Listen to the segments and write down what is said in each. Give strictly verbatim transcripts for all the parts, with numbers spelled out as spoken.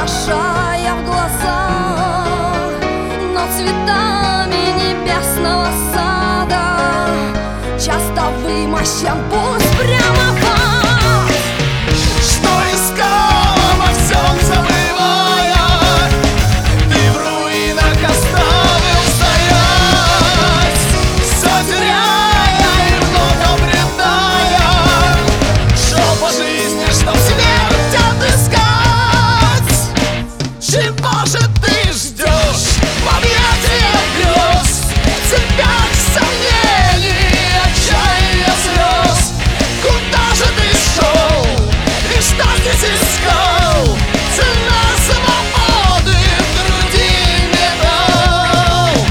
вопрошая в глазах над цветами небесного сада, часто вымощен путь прямо в ад. Что искала во всем забывая, ты в руинах оставил стоять, все теряя и вновь обретая, шел по жизни, чтоб смерть отыскать. Чего же ты ждешь в объятиях грез? Тебя сомнений, отчаяния, слез. Куда же ты шел и что здесь искал? Цена свободы в груди металл.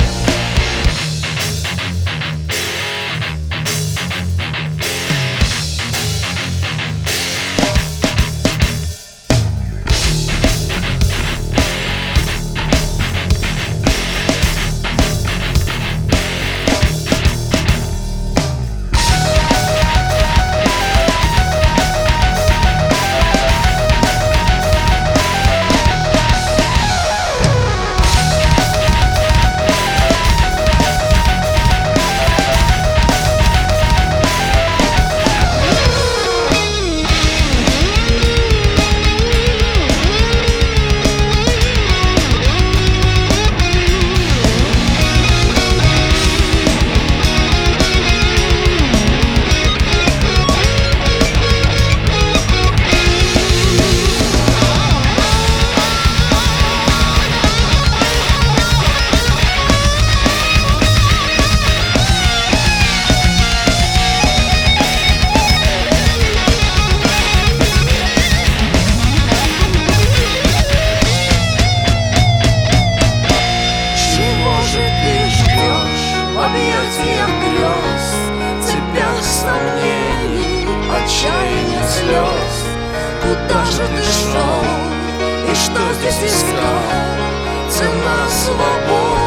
Объятиях грез, тебя сомнений, отчаяния, слез. Куда же ты шел и что здесь искал? Цена свободы